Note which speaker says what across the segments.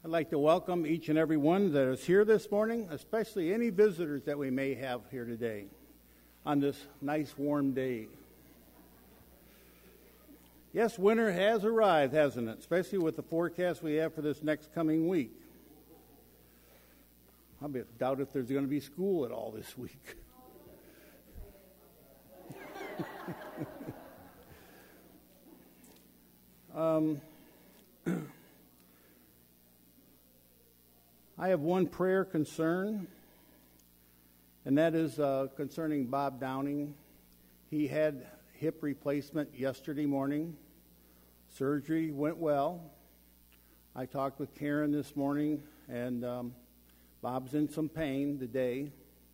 Speaker 1: I'd like to welcome each and every one that is here this morning, especially any visitors that we may have here today on this nice warm day. Yes, winter has arrived, hasn't it? Especially with the forecast we have for this next coming week. I doubt if there's going to be school at all this week. I have one prayer concern, and that is concerning Bob Downing. He had hip replacement yesterday morning. Surgery went well. I talked with Karen this morning, and Bob's in some pain today.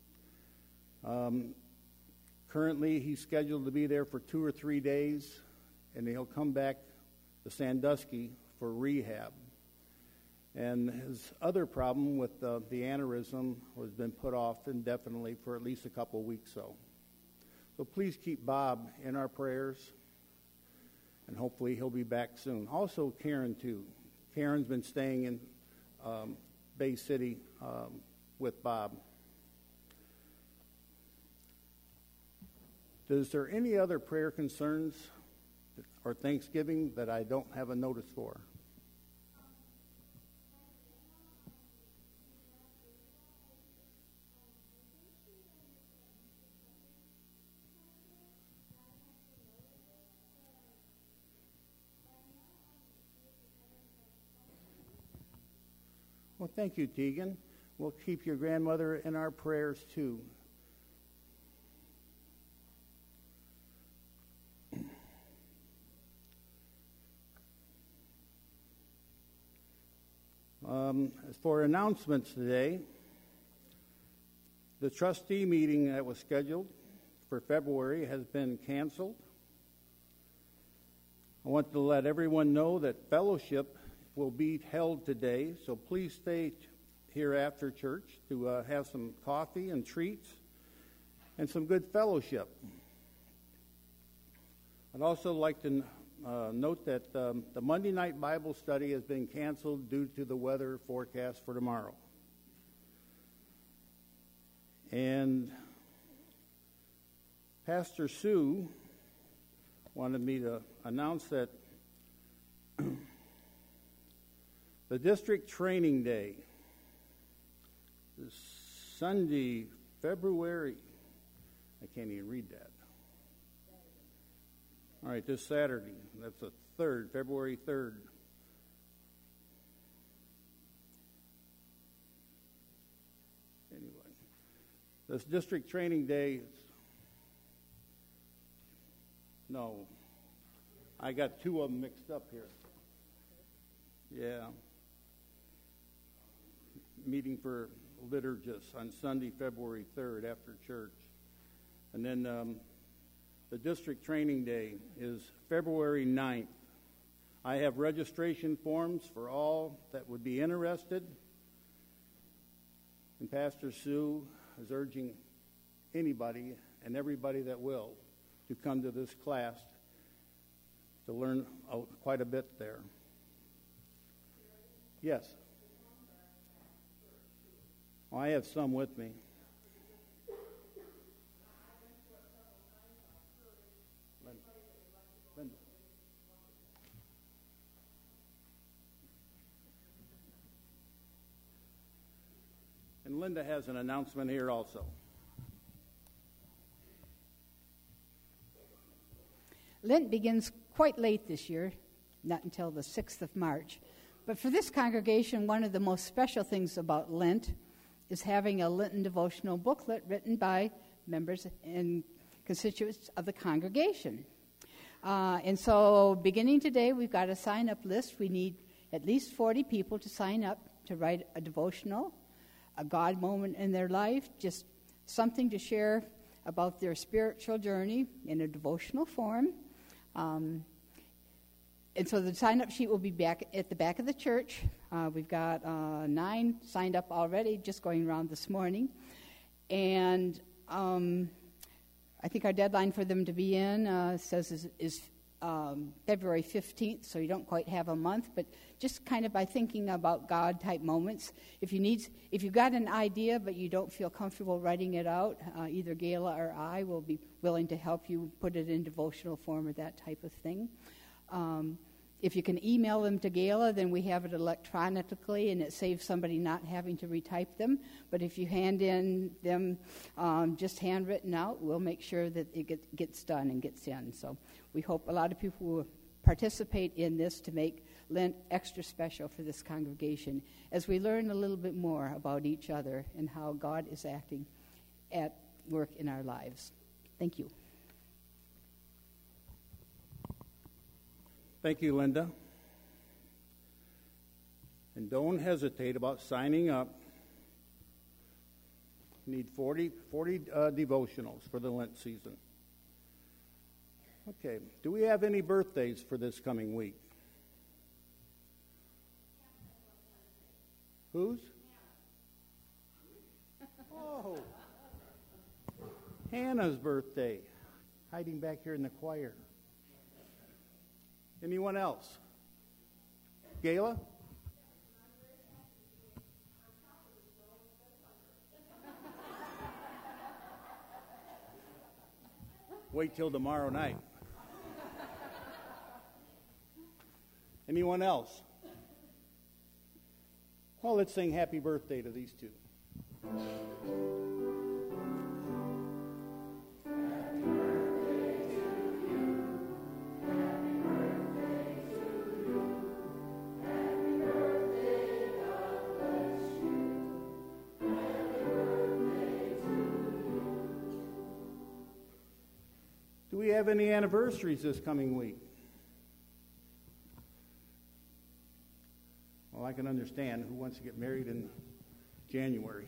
Speaker 1: Currently, he's scheduled to be there for 2 or 3 days, and he'll come back to Sandusky for rehab. And his other problem with the aneurysm has been put off indefinitely for at least a couple of weeks. So please keep Bob in our prayers, and hopefully he'll be back soon. Also, Karen, too. Karen's been staying in Bay City with Bob. Is there any other prayer concerns or Thanksgiving that I don't have a notice for? Well, thank you, Tegan. We'll keep your grandmother in our prayers, too. As for announcements today, the trustee meeting that was scheduled for February has been canceled. I want to let everyone know that fellowship will be held today, so please stay here after church to have some coffee and treats and some good fellowship. I'd also like to note that the Monday night Bible study has been canceled due to the weather forecast for tomorrow. And Pastor Sue wanted me to announce that the district training day is Sunday, February. I can't even read that. All right, this Saturday. That's the 3rd, February 3rd. Anyway, this district training day. No, I got 2 of them mixed up here. Yeah. Meeting for liturgists on Sunday, February 3rd after church. And then the district training day is February 9th. I have registration forms for all that would be interested. And Pastor Sue is urging anybody and everybody that will to come to this class to learn quite a bit there. Yes. Oh, I have some with me. Linda. And Linda has an announcement here also.
Speaker 2: Lent begins quite late this year, not until the 6th of March. But for this congregation, one of the most special things about Lent is having a Lenten devotional booklet written by members and constituents of the congregation. And so beginning today, we've got a sign-up list. We need at least 40 people to sign up to write a devotional, a God moment in their life, just something to share about their spiritual journey in a devotional form. And so the sign-up sheet will be back at the back of the church. We've got 9 signed up already, just going around this morning. And I think our deadline for them to be in is February 15th, so you don't quite have a month, but just kind of by thinking about God type moments. If you've got an idea but you don't feel comfortable writing it out, either Gayla or I will be willing to help you put it in devotional form or that type of thing. If you can email them to Gayla, then we have it electronically, and it saves somebody not having to retype them. But if you hand in them just handwritten out, we'll make sure that it gets done and gets in. So we hope a lot of people will participate in this to make Lent extra special for this congregation as we learn a little bit more about each other and how God is acting at work in our lives. Thank you.
Speaker 1: Thank you, Linda. And don't hesitate about signing up. You need 40 devotionals for the Lent season. Okay, do we have any birthdays for this coming week? Whose? Oh, Hannah's birthday, hiding back here in the choir. Anyone else? Gayla? Wait till tomorrow night. Anyone else? Well, let's sing happy birthday to these two. Do we have any anniversaries this coming week? Well, I can understand who wants to get married in January.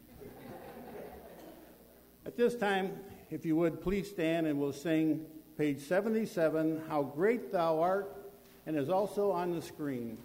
Speaker 1: At this time, if you would, please stand and we'll sing page 77, How Great Thou Art, and is also on the screen.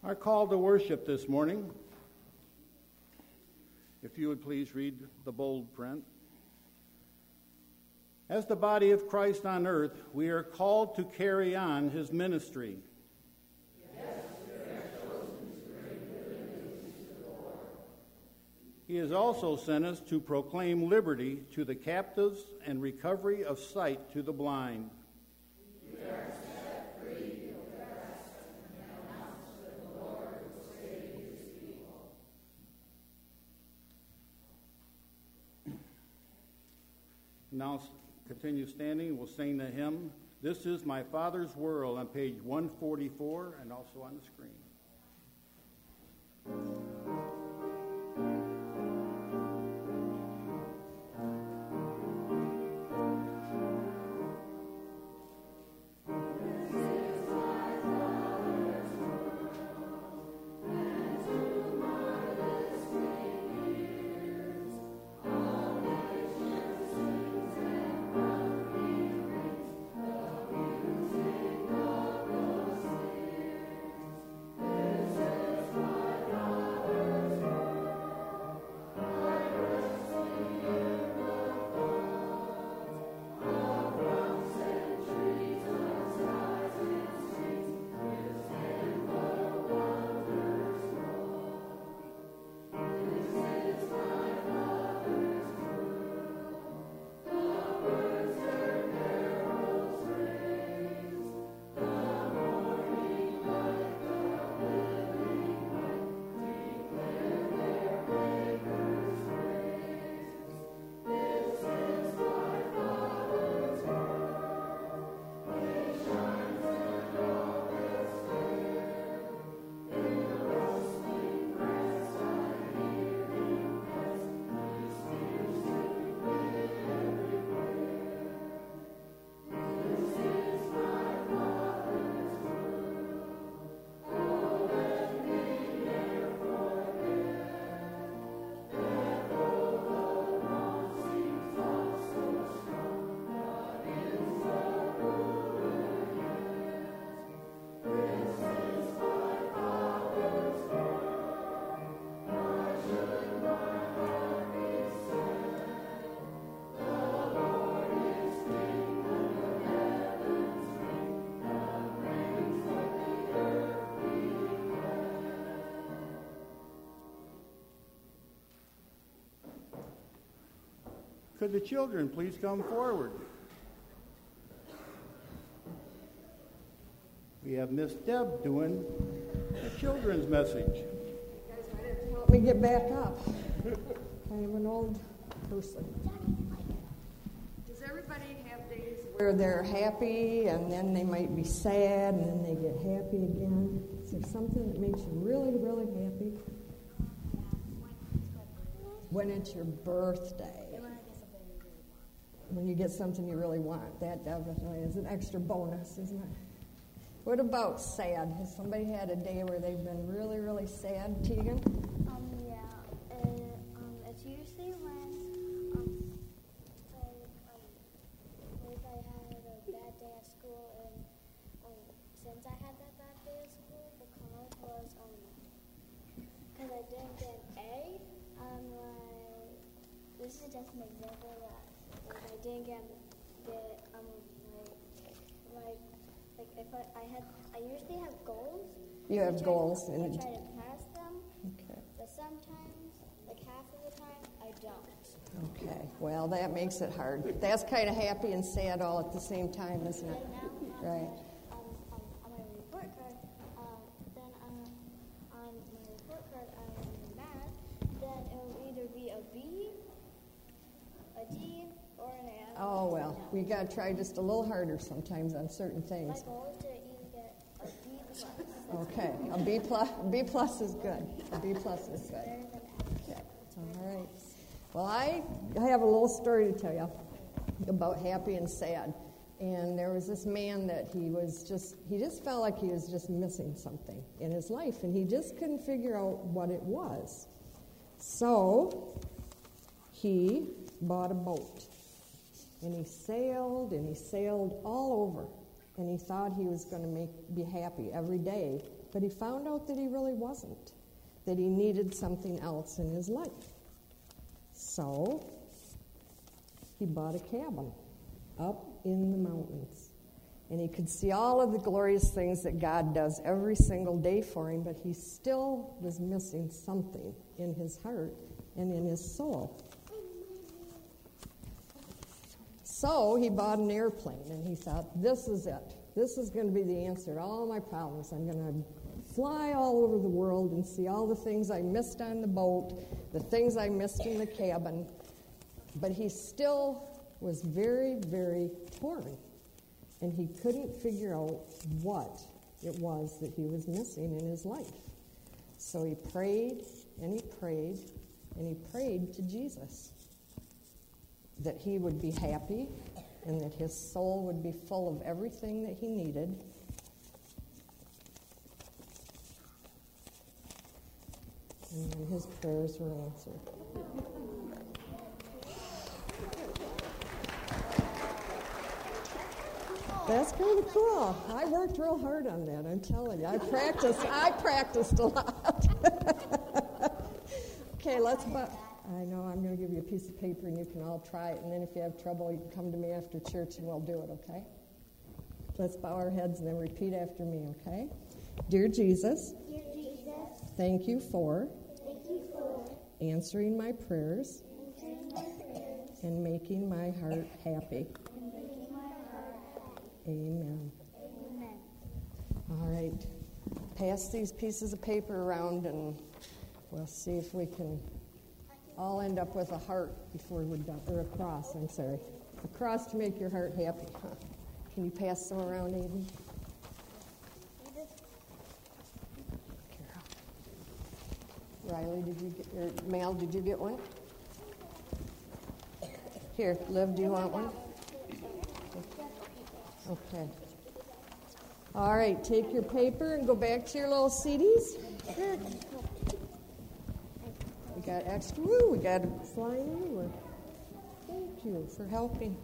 Speaker 1: Our call to worship this morning, if you would please read the bold print. As the body of Christ on earth, we are called to carry on his ministry. He has also sent us to proclaim liberty to the captives and recovery of sight to the blind. We are set free to rest and announce that the Lord will save his people. Now continue standing. We'll sing the hymn, "This is My Father's World," on page 144 and also on the screen. Could the children please come forward? We have Miss Deb doing the children's message.
Speaker 3: You guys might have to help me get back up. I am an old person. Does everybody have days where they're happy and then they might be sad and then they get happy again? Is there something that makes you really, really happy? When it's your birthday. When you get something you really want. That definitely is an extra bonus, isn't it? What about sad? Has somebody had a day where they've been really, really sad, Tegan?
Speaker 4: Yeah. It's usually when if I had a bad day at school, and since I had that bad day at school, the cause was because I didn't get an A on my. This is just an example that I didn't get I usually have goals.
Speaker 3: You have goals.
Speaker 4: I try to pass them.
Speaker 3: Okay.
Speaker 4: But sometimes, like half of the time, I don't.
Speaker 3: Okay. Well, that makes it hard. That's kind of happy and sad all at the same time, isn't it? Right.
Speaker 4: On my report card, then on my report card, I'm mad. Then it will either be a B, a D, or an A.
Speaker 3: Oh, well, we got to try just a little harder sometimes on certain things.
Speaker 4: My goal is to either get a B plus.
Speaker 3: Okay, a B plus is good. A B plus is good. Okay, all right. Well, I have a little story to tell you about happy and sad. And there was this man that he just felt like he was just missing something in his life, and he just couldn't figure out what it was. So he bought a boat, and he sailed all over, and he thought he was going to be happy every day but he found out that he really wasn't, that he needed something else in his life. So he bought a cabin up in the mountains. And he could see all of the glorious things that God does every single day for him, but he still was missing something in his heart and in his soul. So he bought an airplane, and he thought, this is it. This is going to be the answer to all my problems. I'm going to fly all over the world and see all the things I missed on the boat, the things I missed in the cabin. But he still was very, very torn. And he couldn't figure out what it was that he was missing in his life. So he prayed, and he prayed, and he prayed to Jesus that he would be happy and that his soul would be full of everything that he needed. And then his prayers were answered. That's kind of cool. I worked real hard on that, I'm telling you. I practiced a lot. Okay, I know I'm going to give you a piece of paper and you can all try it, and then if you have trouble, you can come to me after church and we'll do it, okay? Let's bow our heads and then repeat after me, okay? Dear Jesus, thank you for answering my prayers and making my heart happy. Amen. All right. Pass these pieces of paper around and we'll see if we can all end up with a heart before we're done, or a cross, I'm sorry. A cross to make your heart happy. Can you pass some around, Aiden? Riley, Mal, did you get one? Here, Liv, do you want one? Okay. All right, take your paper and go back to your little CDs. Sure. We got extra. Woo, we got it flying everywhere. Thank you for helping.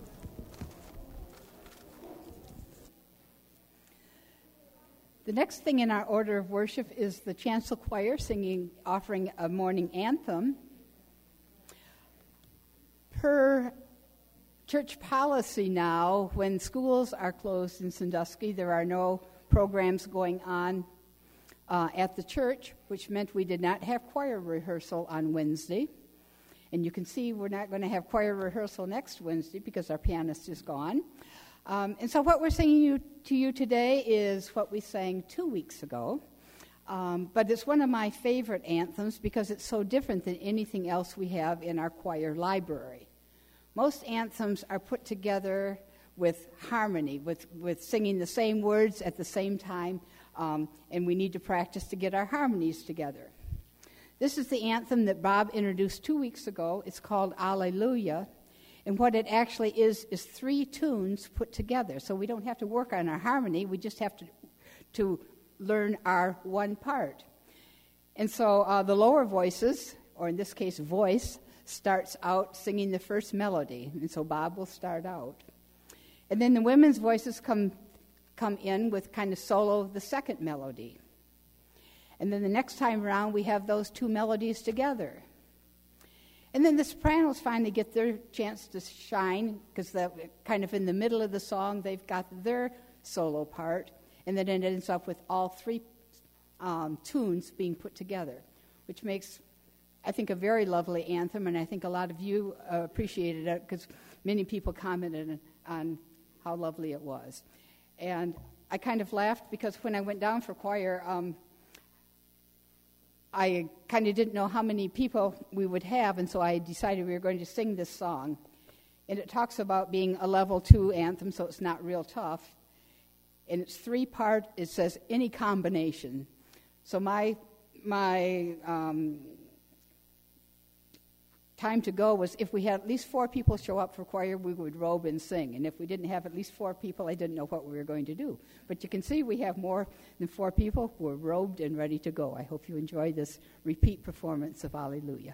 Speaker 2: The next thing in our order of worship is the chancel choir offering a morning anthem. Per church policy now, when schools are closed in Sandusky, there are no programs going on at the church, which meant we did not have choir rehearsal on Wednesday. And you can see we're not going to have choir rehearsal next Wednesday because our pianist is gone. And so what we're singing to you today is what we sang 2 weeks ago. But it's one of my favorite anthems because it's so different than anything else we have in our choir library. Most anthems are put together with harmony, with singing the same words at the same time, and we need to practice to get our harmonies together. This is the anthem that Bob introduced 2 weeks ago. It's called Alleluia, and what it actually is 3 tunes put together. So we don't have to work on our harmony, we just have to learn our one part. And so the lower voices, or in this case voice, starts out singing the first melody, and so Bob will start out. And then the women's voices come in with kind of solo the second melody. And then the next time around, we have those 2 melodies together. And then the sopranos finally get their chance to shine, because kind of in the middle of the song, they've got their solo part, and then it ends up with all 3 tunes being put together, which makes, I think, a very lovely anthem, and I think a lot of you appreciated it because many people commented on how lovely it was. And I kind of laughed because when I went down for choir, I kind of didn't know how many people we would have, and so I decided we were going to sing this song. And it talks about being a level 2 anthem, so it's not real tough. And it's 3-part. It says any combination. So my time to go was if we had at least 4 people show up for choir, we would robe and sing. And if we didn't have at least 4 people, I didn't know what we were going to do. But you can see we have more than 4 people who are robed and ready to go. I hope you enjoy this repeat performance of Alleluia.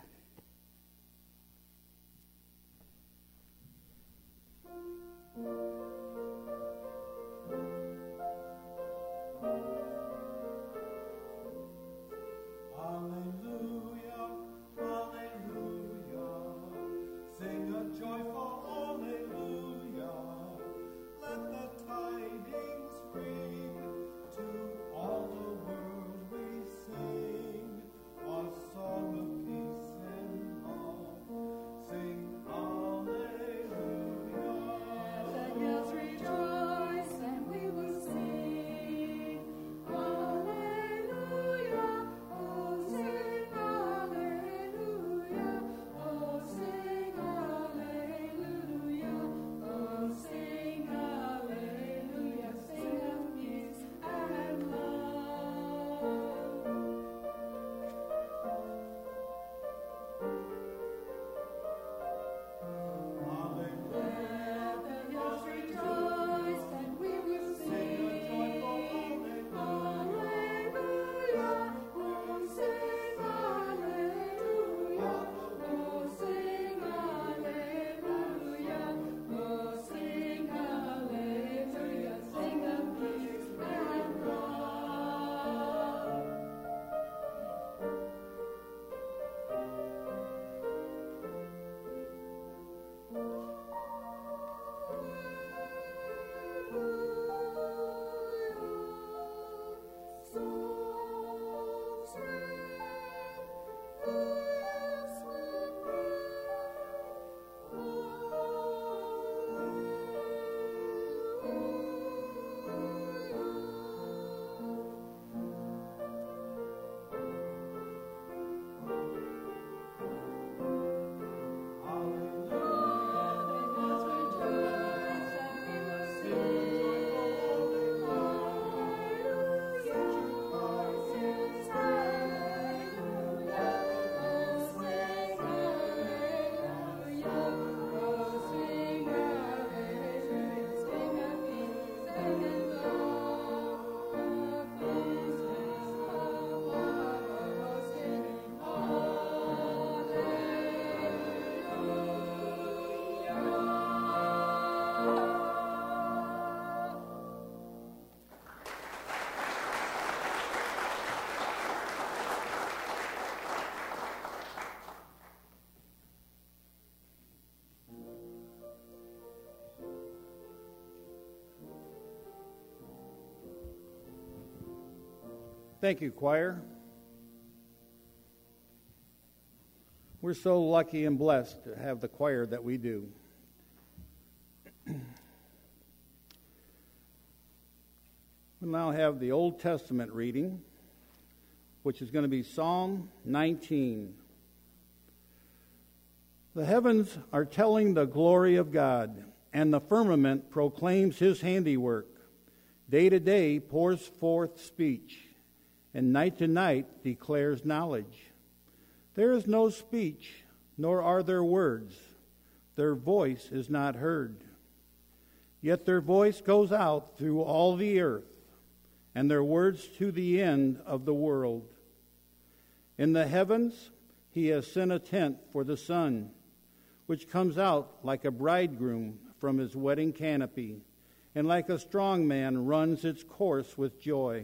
Speaker 1: Thank you, choir. We're so lucky and blessed to have the choir that we do. We'll now have the Old Testament reading, which is going to be Psalm 19. The heavens are telling the glory of God, and the firmament proclaims his handiwork. Day to day pours forth speech, and night to night declares knowledge. There is no speech, nor are there words. Their voice is not heard. Yet their voice goes out through all the earth, and their words to the end of the world. In the heavens he has sent a tent for the sun, which comes out like a bridegroom from his wedding canopy, and like a strong man runs its course with joy.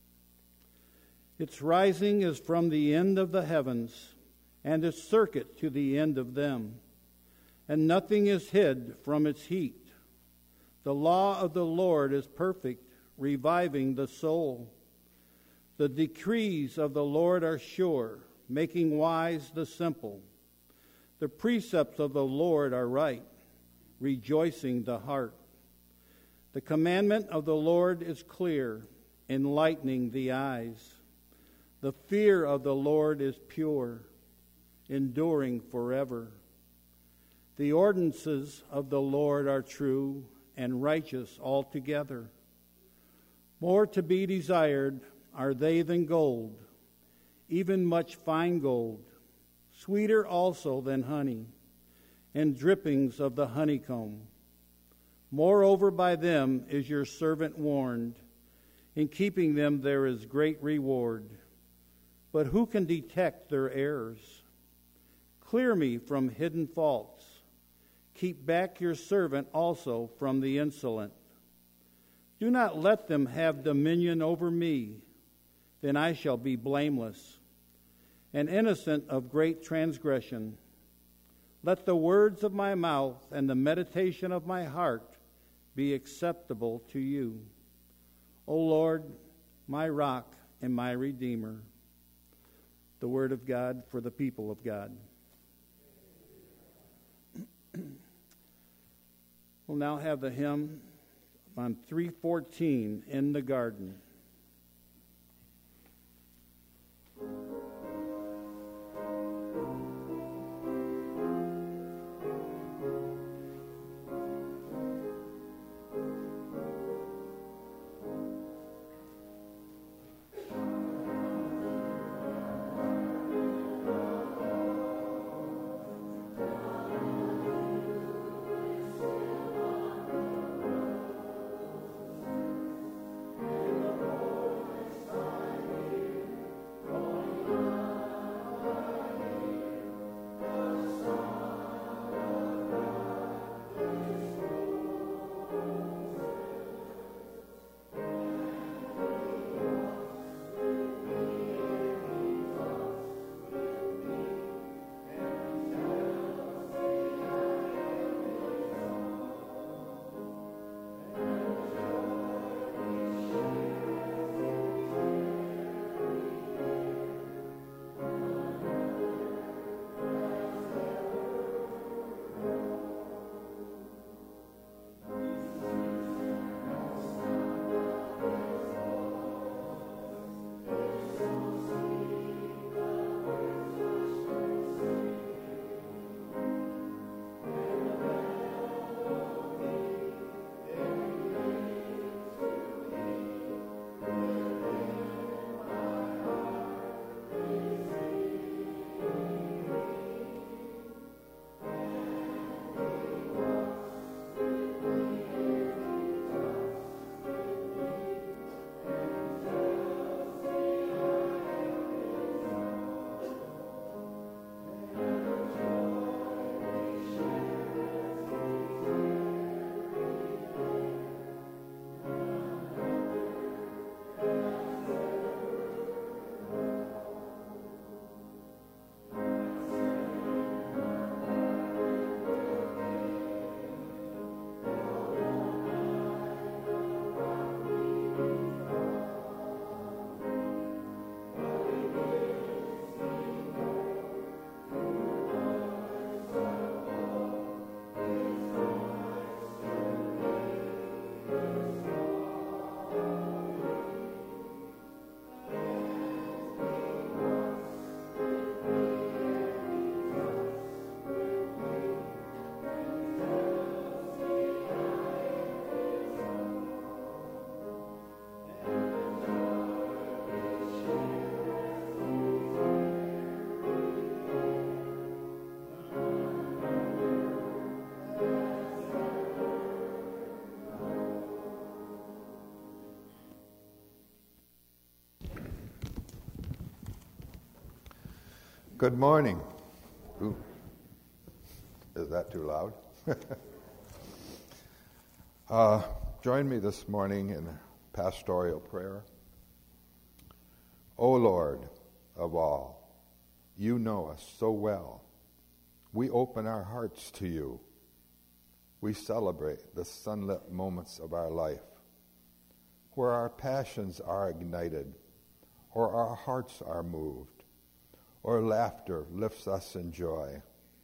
Speaker 1: Its rising is from the end of the heavens, and its circuit to the end of them, and nothing is hid from its heat. The law of the Lord is perfect, reviving the soul. The decrees of the Lord are sure, making wise the simple. The precepts of the Lord are right, rejoicing the heart. The commandment of the Lord is clear, enlightening the eyes. The fear of the Lord is pure, enduring forever. The ordinances of the Lord are true and righteous altogether. More to be desired are they than gold, even much fine gold, sweeter also than honey, and drippings of the honeycomb. Moreover, by them is your servant warned. In keeping them there is great reward. But who can detect their errors? Clear me from hidden faults. Keep back your servant also from the insolent. Do not let them have dominion over me, then I shall be blameless, and innocent of great transgression. Let the words of my mouth and the meditation of my heart be acceptable to you, O Lord, my rock and my redeemer. The word of God for the people of God. We'll now have the hymn on 314, In the Garden.
Speaker 4: In the
Speaker 5: Good morning. Ooh. Is that too loud? Join me this morning in pastoral prayer. O Lord of all, you know us so well. We open our hearts to you. We celebrate the sunlit moments of our life, where our passions are ignited, or our hearts are moved, or laughter lifts us in joy.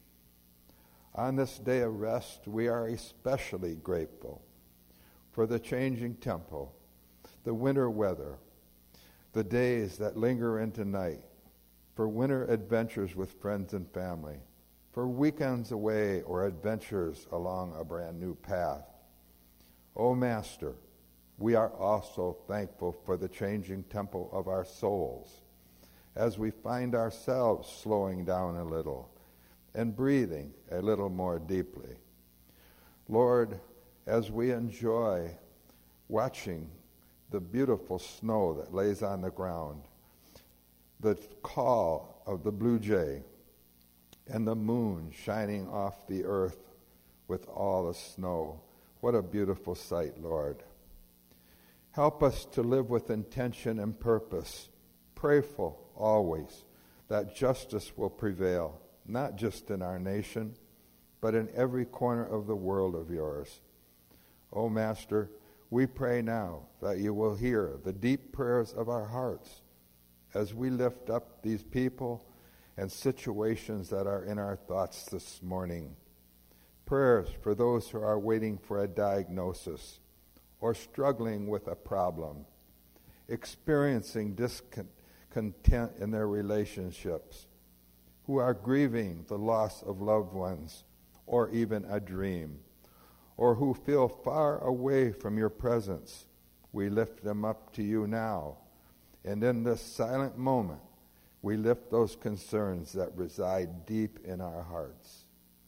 Speaker 5: On this day of rest, we are especially grateful for the changing tempo, the winter weather, the days that linger into night, for winter adventures with friends and family, for weekends away or adventures along a brand new path. O Master, we are also thankful for the changing tempo of our souls, as we find ourselves slowing down a little and breathing a little more deeply. Lord, as we enjoy watching the beautiful snow that lays on the ground, the call of the blue jay, and the moon shining off the earth with all the snow, what a beautiful sight, Lord. Help us to live with intention and purpose, prayerful always that justice will prevail, not just in our nation, but in every corner of the world of yours. O Master, we pray now that you will hear the deep prayers of our hearts as we lift up these people and situations that are in our thoughts this morning. Prayers for those who are waiting for a diagnosis or struggling with a problem, experiencing discontent in their relationships, who are grieving the loss of loved ones or even a dream, or who feel far away from your presence. We lift them up to you now. And in this silent moment, we lift those concerns that reside deep in our hearts.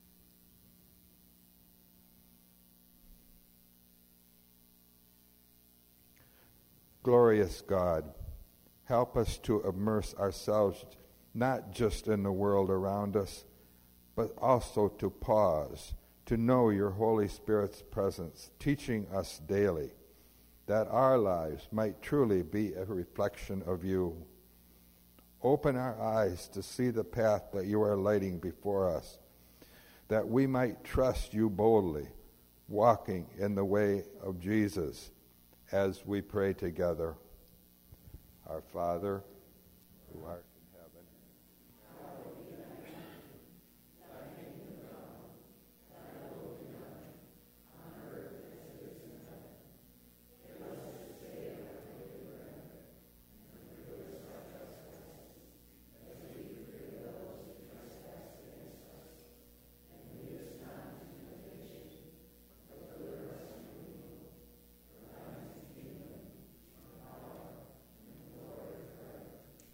Speaker 5: Glorious God, help us to immerse ourselves not just in the world around us, but also to pause, to know your Holy Spirit's presence, teaching us daily, that our lives might truly be a reflection of you. Open our eyes to see the path that you are lighting before us, that we might trust you boldly, walking in the way of Jesus, as we pray together. Our Father, who art in heaven, hallowed be thy name. Thy kingdom come, thy will be done, on earth as it is in heaven. Give us this day our daily bread, and forgive us our trespasses, as we forgive those who trespass against us. And lead us not into temptation, but deliver us from evil. For thine is the kingdom, and power, and glory forever.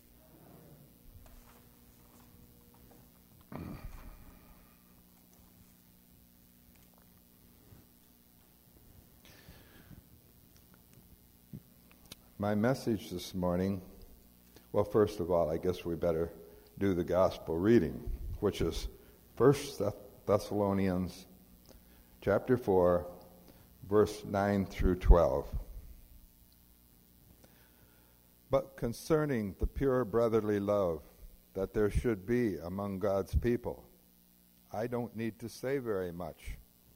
Speaker 5: Amen. My message this morning, well, first of all, I guess we better do the gospel reading, which is 1 Thessalonians chapter 4, verse 9 through 12. But concerning the pure brotherly love that there should be among God's people, I don't need to say very much.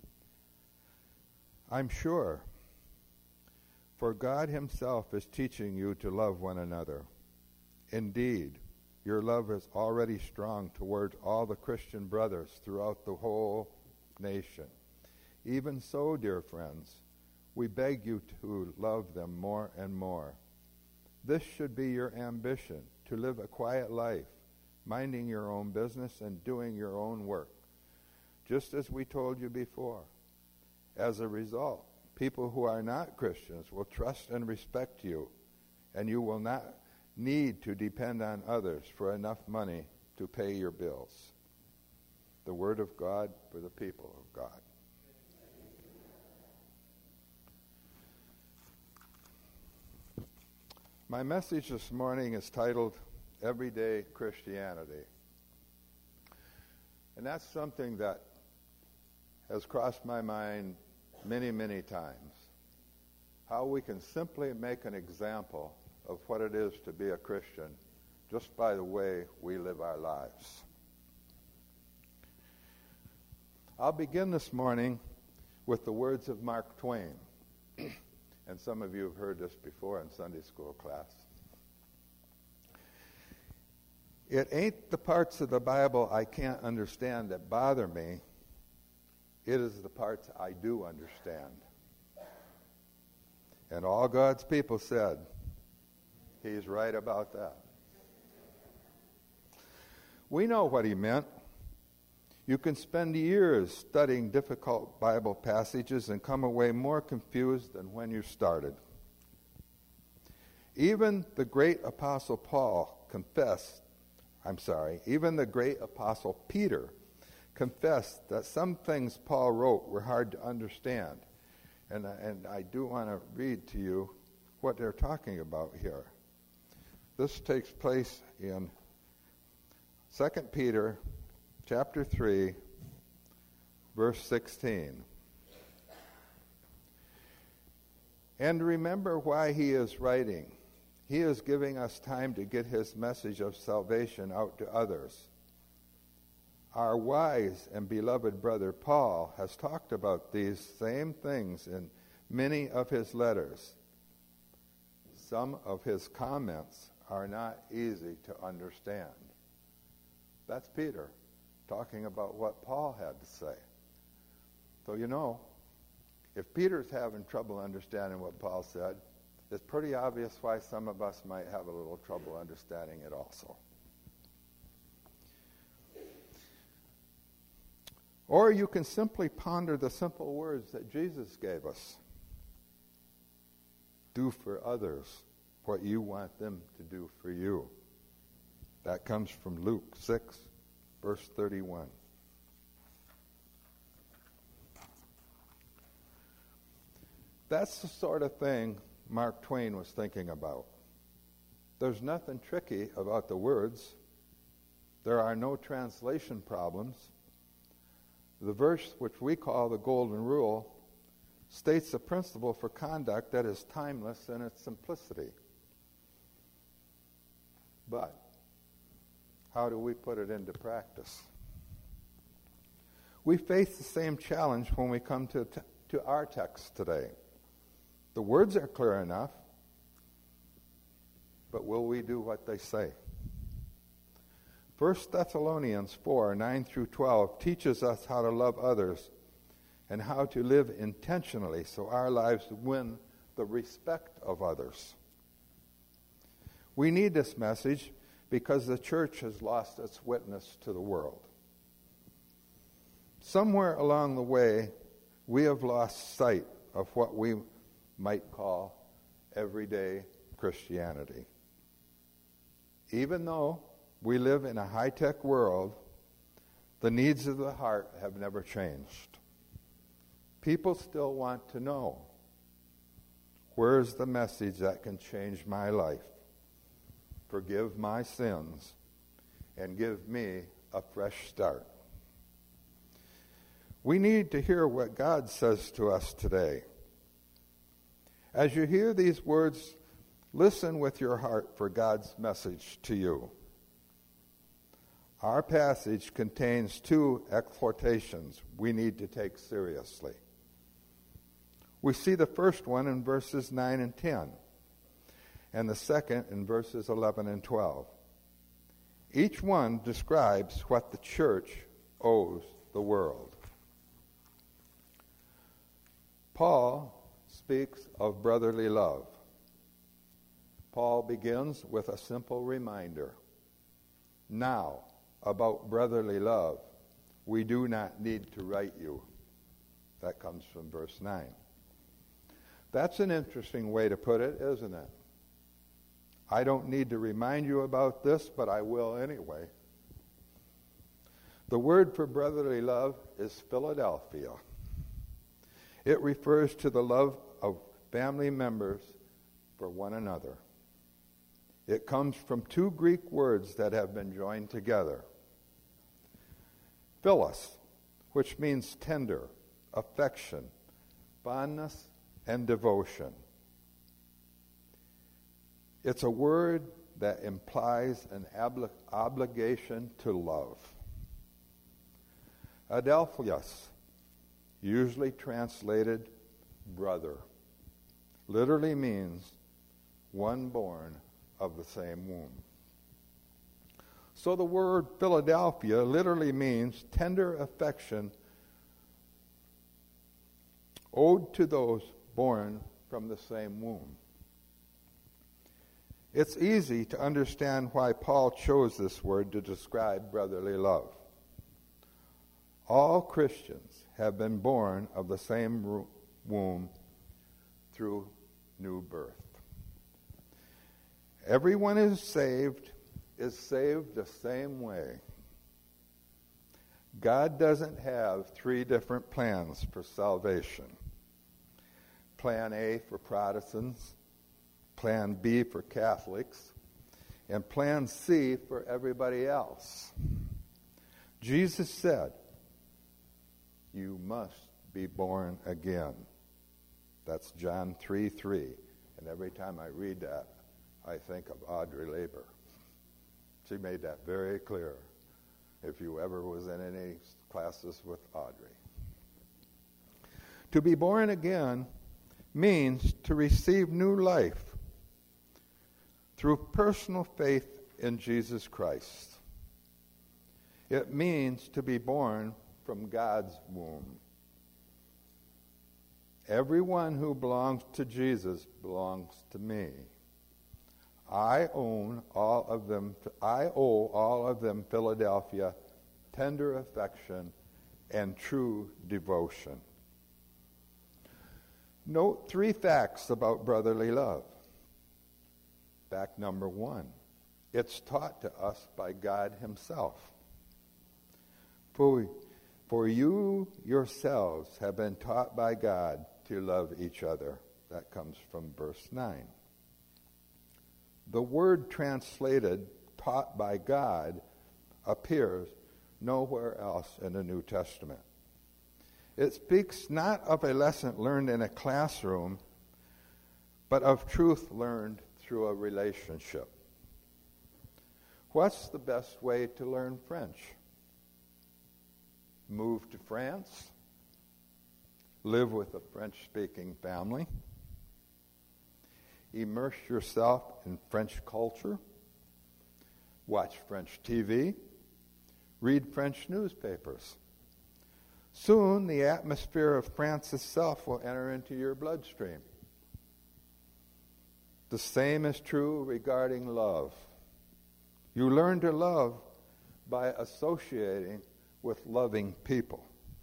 Speaker 5: I'm sure, for God himself is teaching you to love one another. Indeed, your love is already strong toward all the Christian brothers throughout the whole nation. Even so, dear friends, we beg you to love them more and more. This should be your ambition, to live a quiet life, minding your own business and doing your own work, just as we told you before. As a result, people who are not Christians will trust and respect you, and you will not need to depend on others for enough money to pay your bills. The word of God for the people of God. My message this morning is titled Everyday Christianity. And that's something that has crossed my mind many, many times. How we can simply make an example of what it is to be a Christian just by the way we live our lives. I'll begin this morning with the words of Mark Twain. And some of you have heard this before in Sunday school class. It ain't the parts of the Bible I can't understand that bother me. It is the parts I do understand. And all God's people said, he's right about that. We know what he meant. You can spend years studying difficult Bible passages and come away more confused than when you started. Even the great Apostle Peter confessed that some things Paul wrote were hard to understand. And I do want to read to you what they're talking about here. This takes place in 2 Peter chapter 3, verse 16. And remember why he is writing. He is giving us time to get his message of salvation out to others. Our wise and beloved brother Paul has talked about these same things in many of his letters. Some of his comments are not easy to understand. That's Peter talking about what Paul had to say. So you know, if Peter's having trouble understanding what Paul said, it's pretty obvious why some of us might have a little trouble understanding it also. Or you can simply ponder the simple words that Jesus gave us. Do for others what you want them to do for you. That comes from Luke 6, verse 31. That's the sort of thing Mark Twain was thinking about. There's nothing tricky about the words. There are no translation problems. The verse, which we call the Golden Rule, states a principle for conduct that is timeless in its simplicity. But how do we put it into practice? We face the same challenge when we come to our text today. The words are clear enough, but will we do what they say? 1 Thessalonians 4, 9 through 12 teaches us how to love others and how to live intentionally so our lives win the respect of others. We need this message because the church has lost its witness to the world. Somewhere along the way, we have lost sight of what we might call everyday Christianity. Even though we live in a high-tech world, the needs of the heart have never changed. People still want to know, where's the message that can change my life, forgive my sins, and give me a fresh start? We need to hear what God says to us today. As you hear these words, listen with your heart for God's message to you. Our passage contains two exhortations we need to take seriously. We see the first one in verses 9 and 10, and the second in verses 11 and 12. Each one describes what the church owes the world. Paul speaks of brotherly love. Paul begins with a simple reminder. Now, about brotherly love, we do not need to write you. That comes from verse 9. That's an interesting way to put it, isn't it? I don't need to remind you about this, but I will anyway. The word for brotherly love is Philadelphia. It refers to the love of family members for one another. It comes from two Greek words that have been joined together. Philos, which means tender, affection, fondness, and devotion. It's a word that implies an obligation to love. Adelphos, usually translated brother, literally means one born of the same womb. So the word Philadelphia literally means tender affection owed to those born from the same womb. It's easy to understand why Paul chose this word to describe brotherly love. All Christians have been born of the same womb through new birth. Everyone is saved the same way. God doesn't have three different plans for salvation. Plan A for Protestants, Plan B for Catholics, and Plan C for everybody else. Jesus said, "You must be born again." That's John 3:3. And every time I read that, I think of Audrey Laber. She made that very clear, if you ever was in any classes with Audrey. To be born again means to receive new life through personal faith in Jesus Christ. It means to be born from God's womb. Everyone who belongs to Jesus belongs to me. I owe all of them, Philadelphia, tender affection and true devotion. Note three facts about brotherly love. Fact number one, it's taught to us by God himself. For you yourselves have been taught by God to love each other. That comes from verse 9. The word translated taught by God appears nowhere else in the New Testament. It speaks not of a lesson learned in a classroom, but of truth learned through a relationship. What's the best way to learn French? Move to France? Live with a French-speaking family? Immerse yourself in French culture? Watch French TV? Read French newspapers? Soon the atmosphere of France itself will enter into your bloodstream. The same is true regarding love. You learn to love by associating with loving people.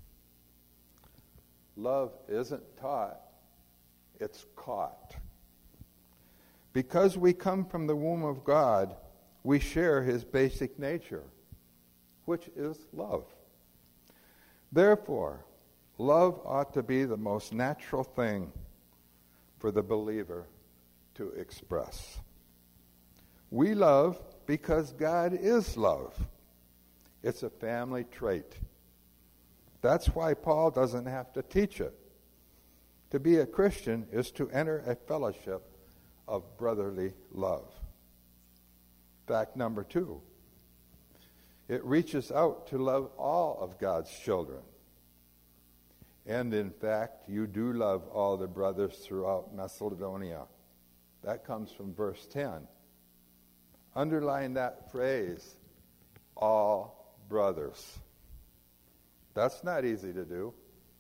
Speaker 5: Love isn't taught, it's caught. Because we come from the womb of God, we share his basic nature, which is love. Therefore, love ought to be the most natural thing for the believer to express. We love because God is love. It's a family trait. That's why Paul doesn't have to teach it. To be a Christian is to enter a fellowship of brotherly love. Fact number two, it reaches out to love all of God's children. And in fact, you do love all the brothers throughout Macedonia. That comes from verse 10. Underline that phrase, all brothers. That's not easy to do.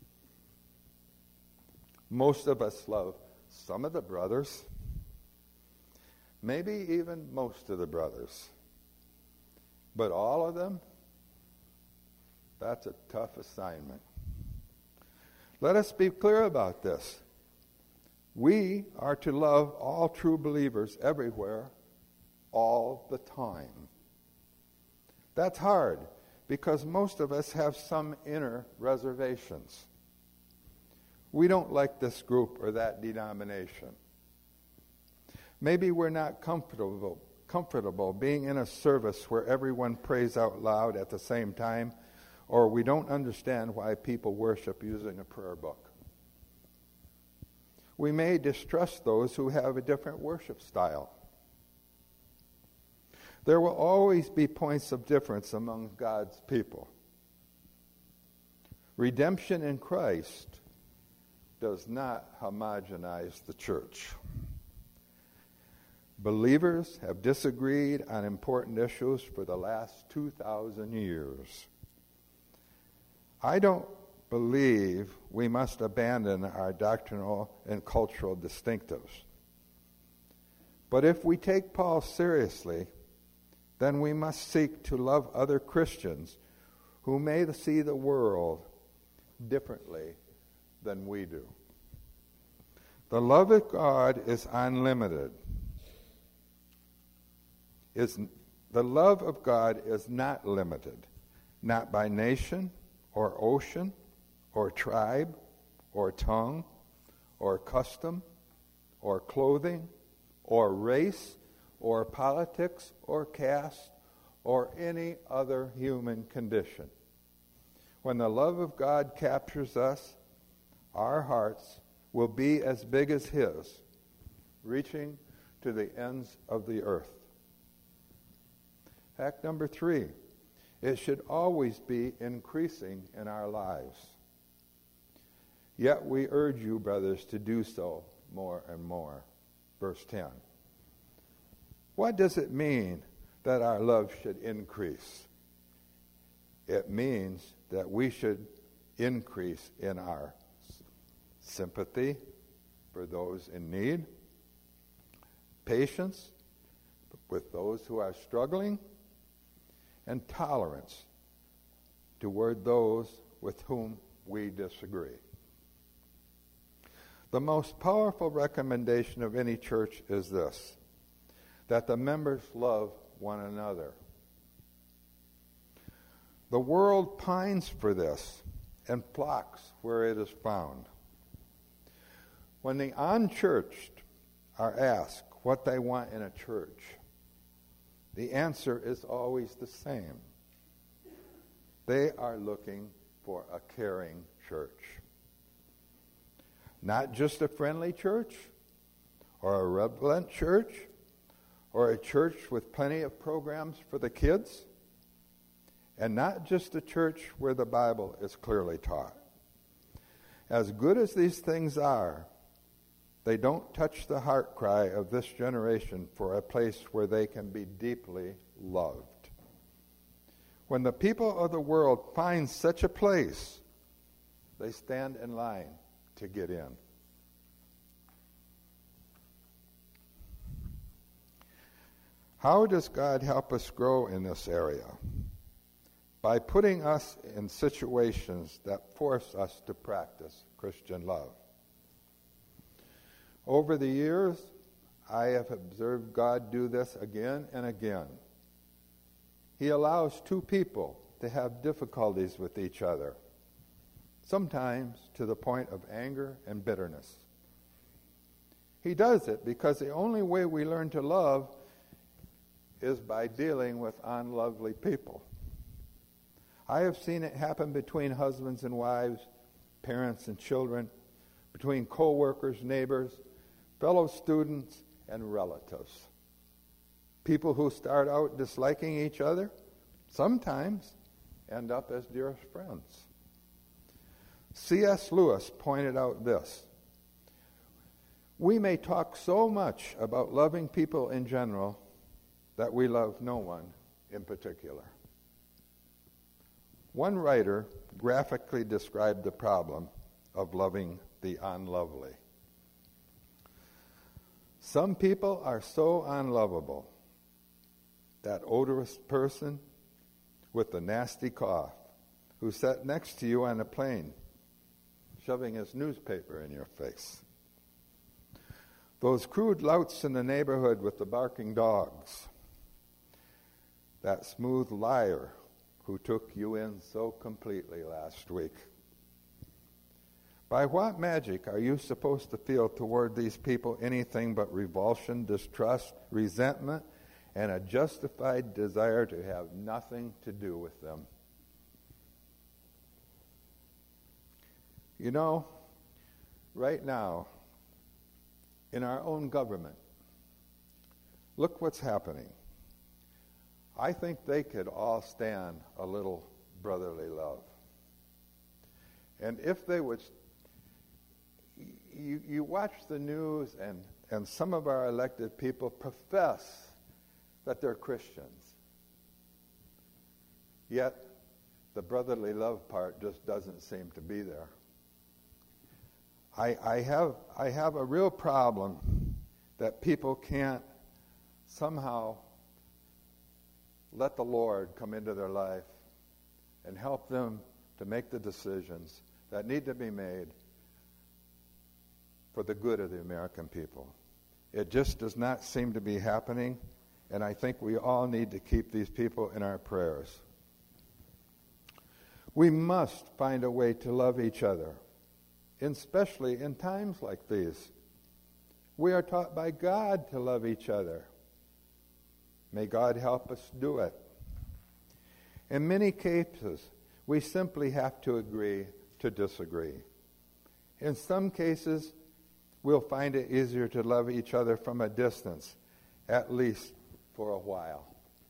Speaker 5: Most of us love some of the brothers, maybe even most of the brothers. But all of them? That's a tough assignment. Let us be clear about this. We are to love all true believers everywhere, all the time. That's hard because most of us have some inner reservations. We don't like this group or that denomination. Maybe we're not comfortable being in a service where everyone prays out loud at the same time, or we don't understand why people worship using a prayer book. We may distrust those who have a different worship style. There will always be points of difference among God's people. Redemption in Christ does not homogenize the church. Believers have disagreed on important issues for the last 2,000 years. I don't believe we must abandon our doctrinal and cultural distinctives. But if we take Paul seriously, then we must seek to love other Christians who may see the world differently than we do. The love of God is unlimited. The love of God is not limited, not by nation or ocean or tribe or tongue or custom or clothing or race or politics or caste or any other human condition. When the love of God captures us, our hearts will be as big as His, reaching to the ends of the earth. Fact number 3, it should always be increasing in our lives. Yet we urge you, brothers, to do so more and more. Verse 10. What does it mean that our love should increase? It means that we should increase in our sympathy for those in need, patience with those who are struggling, and tolerance toward those with whom we disagree. The most powerful recommendation of any church is this: that the members love one another. The world pines for this and flocks where it is found. When the unchurched are asked what they want in a church, the answer is always the same. They are looking for a caring church. Not just a friendly church, or a relevant church, or a church with plenty of programs for the kids, and not just a church where the Bible is clearly taught. As good as these things are, they don't touch the heart cry of this generation for a place where they can be deeply loved. When the people of the world find such a place, they stand in line to get in. How does God help us grow in this area? By putting us in situations that force us to practice Christian love. Over the years, I have observed God do this again and again. He allows two people to have difficulties with each other, sometimes to the point of anger and bitterness. He does it because the only way we learn to love is by dealing with unlovely people. I have seen it happen between husbands and wives, parents and children, between co-workers, neighbors, fellow students, and relatives. People who start out disliking each other sometimes end up as dearest friends. C.S. Lewis pointed out this: we may talk so much about loving people in general that we love no one in particular. One writer graphically described the problem of loving the unlovely. Some people are so unlovable. That odorous person with the nasty cough who sat next to you on a plane, shoving his newspaper in your face. Those crude louts in the neighborhood with the barking dogs. That smooth liar who took you in so completely last week. By what magic are you supposed to feel toward these people anything but revulsion, distrust, resentment, and a justified desire to have nothing to do with them? You know, right now, in our own government, look what's happening. I think they could all stand a little brotherly love. And if they would, you watch the news, and some of our elected people profess that they're Christians. Yet, the brotherly love part just doesn't seem to be there. I have a real problem that people can't somehow let the Lord come into their life and help them to make the decisions that need to be made for the good of the American people. It just does not seem to be happening, and I think we all need to keep these people in our prayers. We must find a way to love each other, especially in times like these. We are taught by God to love each other. May God help us do it. In many cases, we simply have to agree to disagree. In some cases, we'll find it easier to love each other from a distance, at least for a while.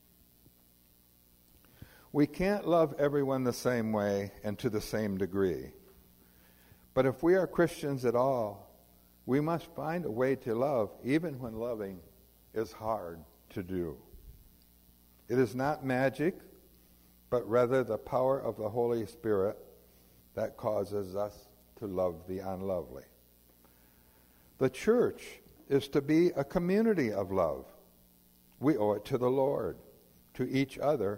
Speaker 5: We can't love everyone the same way and to the same degree. But if we are Christians at all, we must find a way to love even when loving is hard to do. It is not magic, but rather the power of the Holy Spirit that causes us to love the unlovely. The church is to be a community of love. We owe it to the Lord, to each other,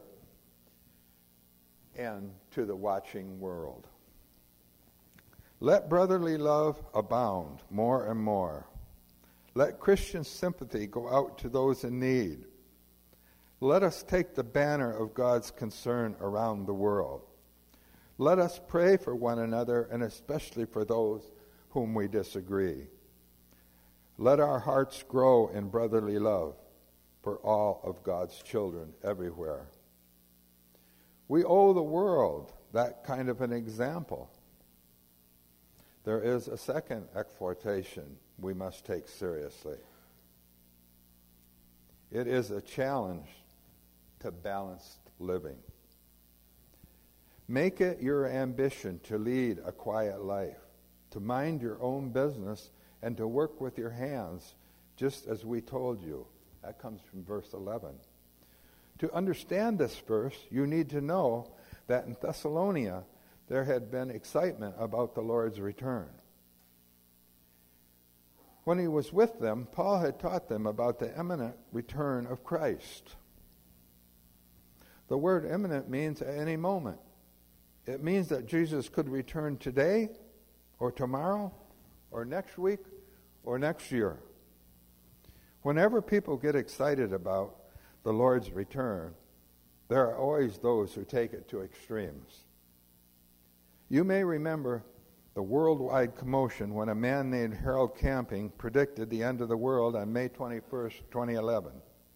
Speaker 5: and to the watching world. Let brotherly love abound more and more. Let Christian sympathy go out to those in need. Let us take the banner of God's concern around the world. Let us pray for one another, and especially for those whom we disagree. Let our hearts grow in brotherly love for all of God's children everywhere. We owe the world that kind of an example. There is a second exhortation we must take seriously. It is a challenge to balanced living. Make it your ambition to lead a quiet life, to mind your own business, and to work with your hands, just as we told you. That comes from verse 11. To understand this verse, you need to know that in Thessalonica there had been excitement about the Lord's return. When he was with them, Paul had taught them about the imminent return of Christ. The word imminent means at any moment. It means that Jesus could return today, or tomorrow, or next week, or next year. Whenever people get excited about the Lord's return, there are always those who take it to extremes. You may remember the worldwide commotion when a man named Harold Camping predicted the end of the world on May 21st, 2011.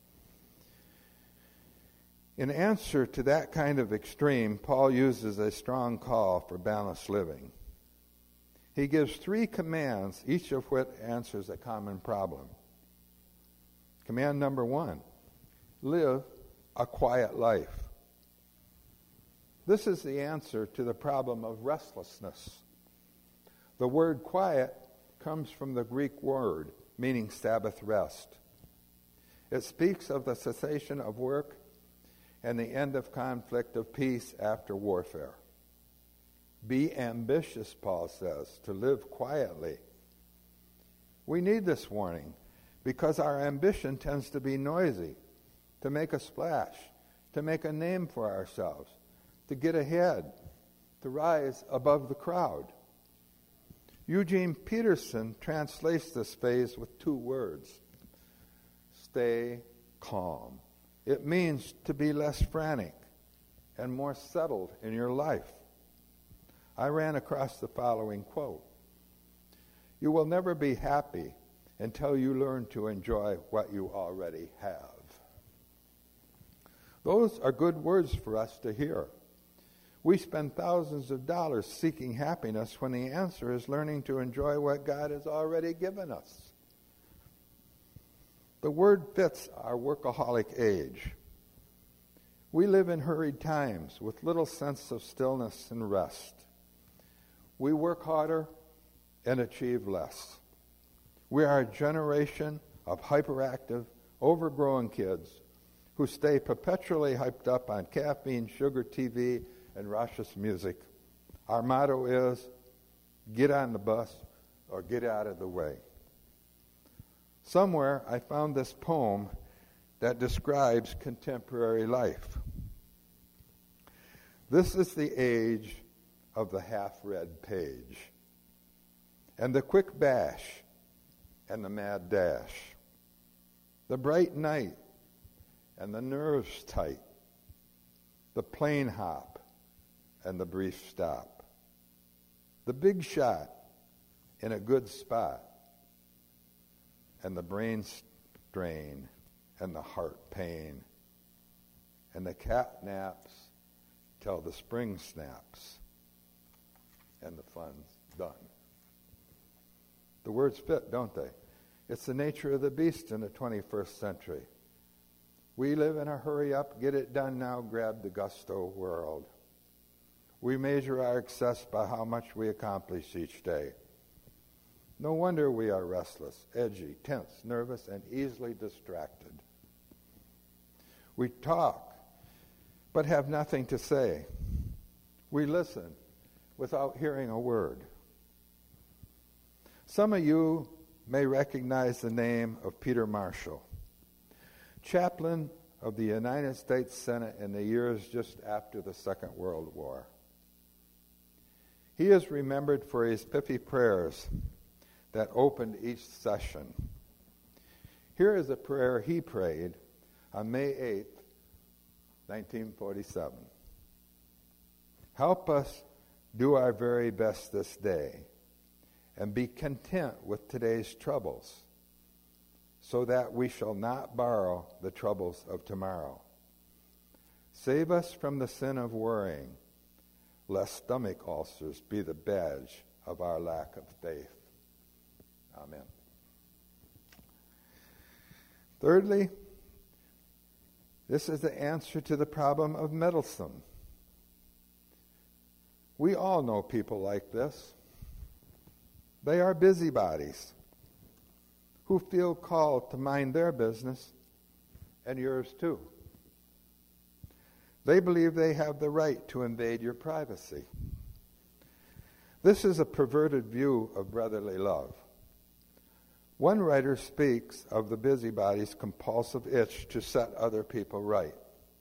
Speaker 5: In answer to that kind of extreme, Paul uses a strong call for balanced living. He gives 3 commands, each of which answers a common problem. Command number 1, live a quiet life. This is the answer to the problem of restlessness. The word quiet comes from the Greek word meaning Sabbath rest. It speaks of the cessation of work and the end of conflict, of peace after warfare. Be ambitious, Paul says, to live quietly. We need this warning because our ambition tends to be noisy, to make a splash, to make a name for ourselves, to get ahead, to rise above the crowd. Eugene Peterson translates this phase with 2 words: stay calm. It means to be less frantic and more settled in your life. I ran across the following quote: you will never be happy until you learn to enjoy what you already have. Those are good words for us to hear. We spend thousands of dollars seeking happiness when the answer is learning to enjoy what God has already given us. The word fits our workaholic age. We live in hurried times with little sense of stillness and rest. We work harder and achieve less. We are a generation of hyperactive, overgrown kids who stay perpetually hyped up on caffeine, sugar, TV, and raucous music. Our motto is, get on the bus or get out of the way. Somewhere I found this poem that describes contemporary life. This is the age of the half-read page, and the quick bash, and the mad dash, the bright night, and the nerves tight, the plane hop, and the brief stop, the big shot in a good spot, and the brain strain, and the heart pain, and the cat naps till the spring snaps, and the fun's done. The words fit, don't they? It's the nature of the beast in the 21st century. We live in a hurry up, get it done now, grab the gusto world. We measure our success by how much we accomplish each day. No wonder we are restless, edgy, tense, nervous, and easily distracted. We talk, but have nothing to say. We listen without hearing a word. Some of you may recognize the name of Peter Marshall, chaplain of the United States Senate in the years just after the Second World War. He is remembered for his pithy prayers that opened each session. Here is a prayer he prayed on May 8th, 1947. Help us do our very best this day and be content with today's troubles, so that we shall not borrow the troubles of tomorrow. Save us from the sin of worrying, lest stomach ulcers be the badge of our lack of faith. Amen. Thirdly, this is the answer to the problem of meddlesome. We all know people like this. They are busybodies who feel called to mind their business and yours too. They believe they have the right to invade your privacy. This is a perverted view of brotherly love. One writer speaks of the busybody's compulsive itch to set other people right.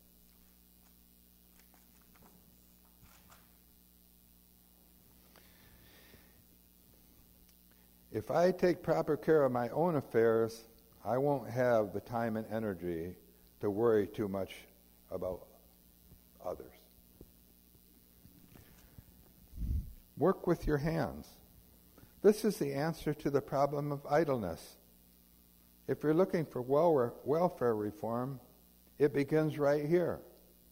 Speaker 5: If I take proper care of my own affairs, I won't have the time and energy to worry too much about others. Work with your hands. This is the answer to the problem of idleness. If you're looking for welfare reform, it begins right here.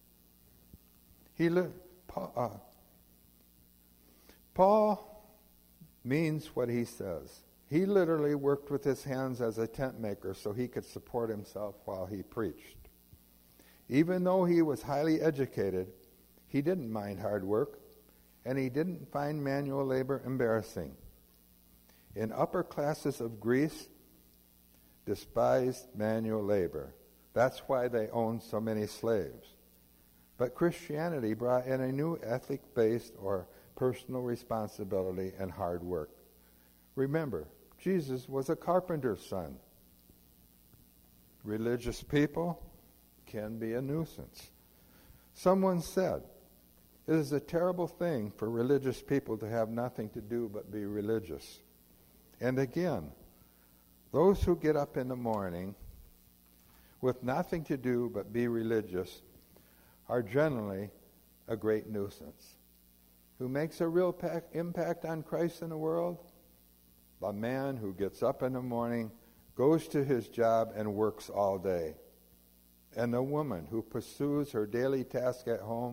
Speaker 5: Paul means what he says. He literally worked with his hands as a tent maker so he could support himself while he preached. Even though he was highly educated, he didn't mind hard work, and he didn't find manual labor embarrassing. In upper classes of Greece, despised manual labor. That's why they owned so many slaves. But Christianity brought in a new ethic-based or personal responsibility and hard work. Remember, Jesus was a carpenter's son. Religious people can be a nuisance. Someone said, it is a terrible thing for religious people to have nothing to do but be religious. And again, those who get up in the morning with nothing to do but be religious are generally a great nuisance. Who makes a real impact on Christ in the world? The man who gets up in the morning, goes to his job, and works all day. And the woman who pursues her daily task at home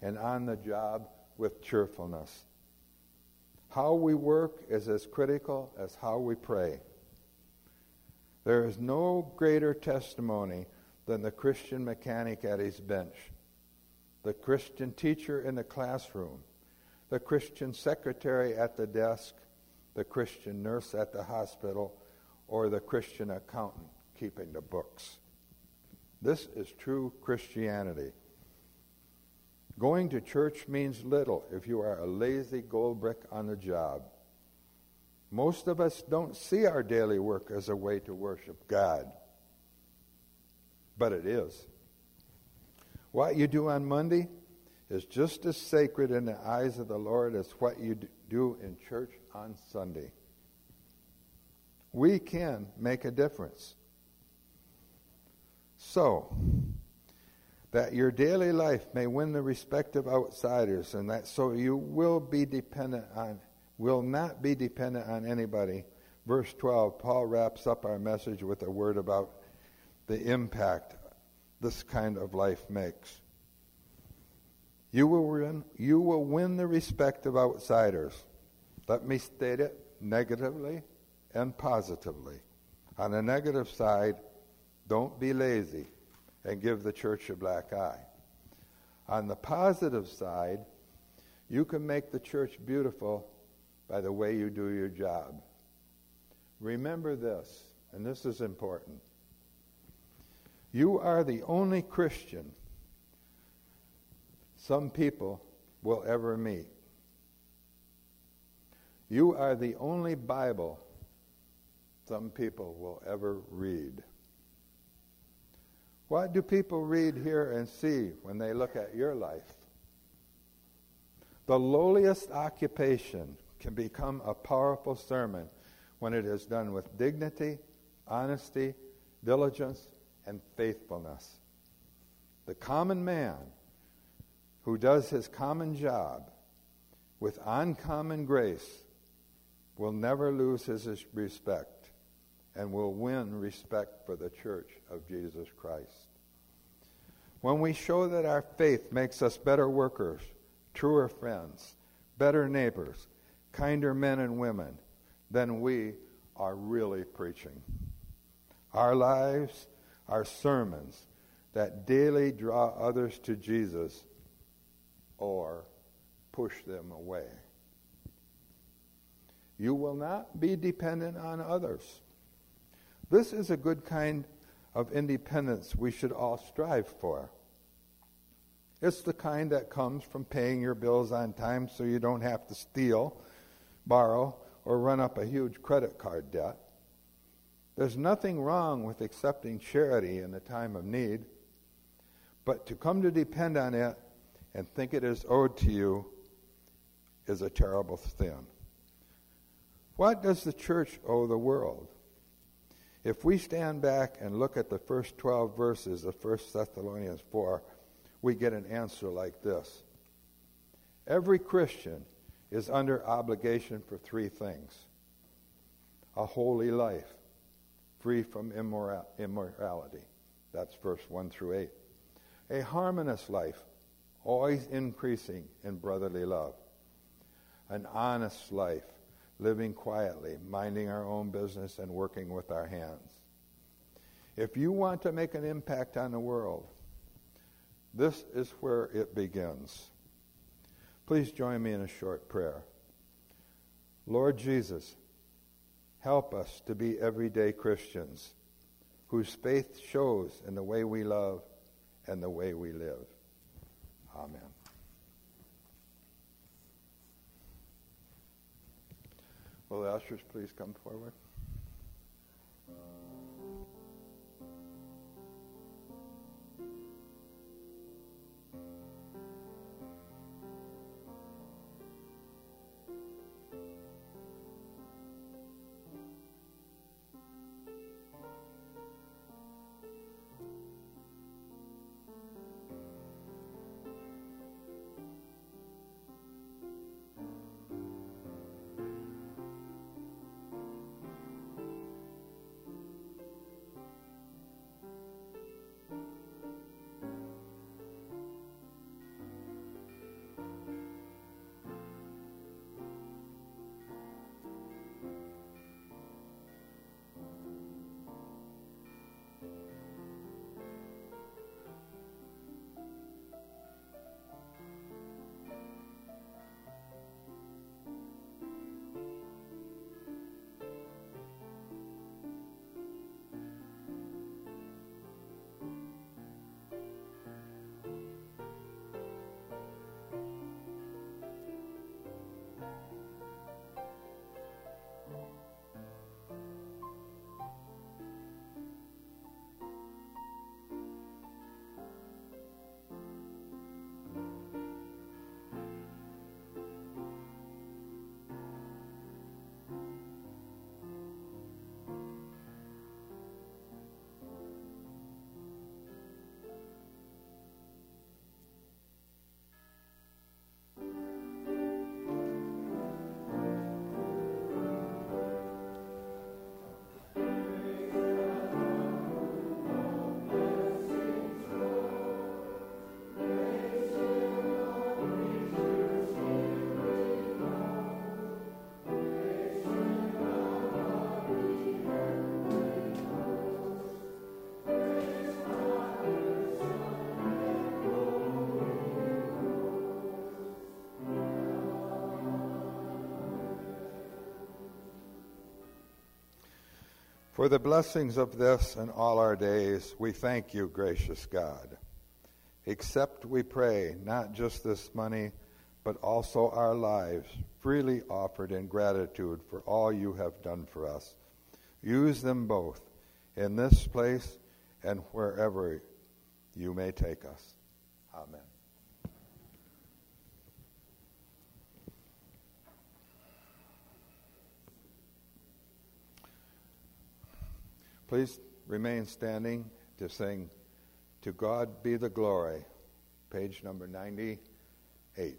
Speaker 5: and on the job with cheerfulness. How we work is as critical as how we pray. There is no greater testimony than the Christian mechanic at his bench, the Christian teacher in the classroom, the Christian secretary at the desk, the Christian nurse at the hospital, or the Christian accountant keeping the books. This is true Christianity. Going to church means little if you are a lazy gold brick on the job. Most of us don't see our daily work as a way to worship God, but it is. What you do on Monday is just as sacred in the eyes of the Lord as what you do in church on Sunday. We can make a difference. So, that your daily life may win the respect of outsiders, and that so you will not be dependent on anybody. Verse 12, Paul wraps up our message with a word about the impact this kind of life makes. You will win the respect of outsiders. Let me state it negatively and positively. On the negative side, don't be lazy and give the church a black eye. On the positive side, you can make the church beautiful by the way you do your job. Remember this, and this is important. You are the only Christian some people will ever meet. You are the only Bible some people will ever read. What do people read, hear, and see when they look at your life? The lowliest occupation can become a powerful sermon when it is done with dignity, honesty, diligence, and faithfulness. The common man who does his common job with uncommon grace will never lose his respect and will win respect for the church of Jesus Christ. When we show that our faith makes us better workers, truer friends, better neighbors, kinder men and women, then we are really preaching. Our lives are sermons that daily draw others to Jesus or push them away. You will not be dependent on others. This is a good kind of independence we should all strive for. It's the kind that comes from paying your bills on time so you don't have to steal, borrow, or run up a huge credit card debt. There's nothing wrong with accepting charity in the time of need, but to come to depend on it and think it is owed to you is a terrible sin. What does the church owe the world? If we stand back and look at the first 12 verses of 1 Thessalonians 4, we get an answer like this. Every Christian is under obligation for three things. A holy life, free from immorality. That's verse 1 through 8. A harmonious life, always increasing in brotherly love. An honest life, living quietly, minding our own business and working with our hands. If you want to make an impact on the world, this is where it begins. Please join me in a short prayer. Lord Jesus, help us to be everyday Christians whose faith shows in the way we love and the way we live. Amen. Will the ushers please come forward? For the blessings of this and all our days, we thank you, gracious God. Accept, we pray, not just this money, but also our lives, freely offered in gratitude for all you have done for us. Use them both in this place and wherever you may take us. Amen. Please remain standing to sing "To God Be the Glory," page number 98.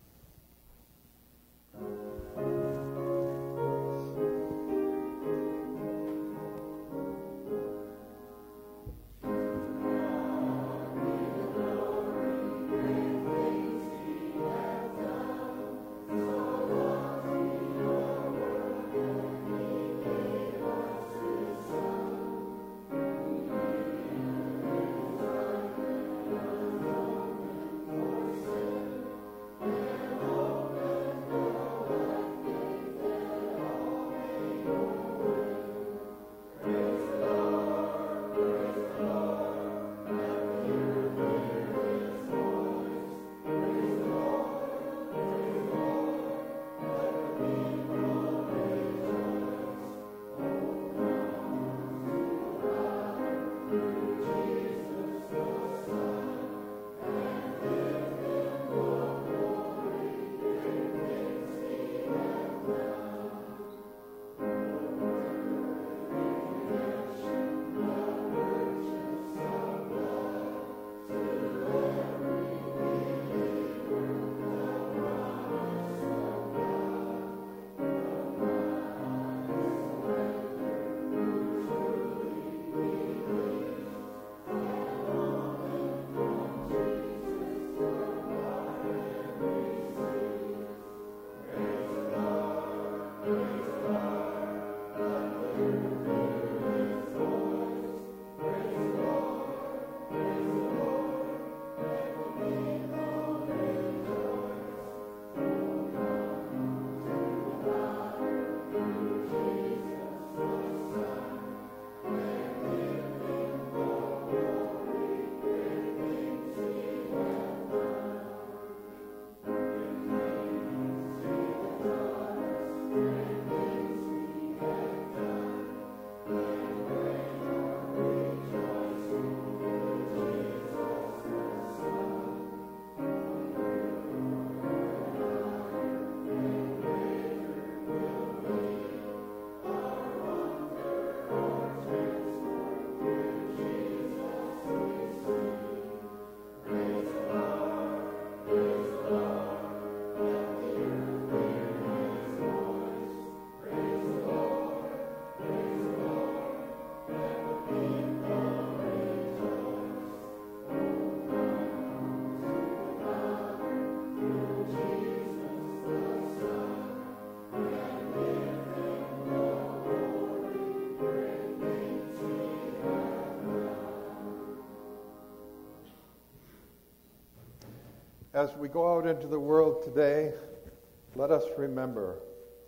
Speaker 5: As we go out into the world today, let us remember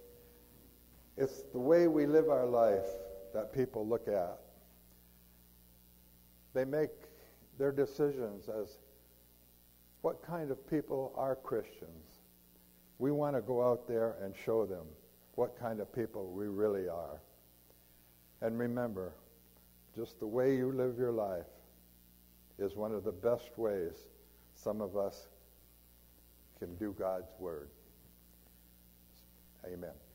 Speaker 5: it's the way we live our life that people look at. They make their decisions as what kind of people are Christians. We want to go out there and show them what kind of people we really are. And remember, just the way you live your life is one of the best ways some of us can do God's word. Amen.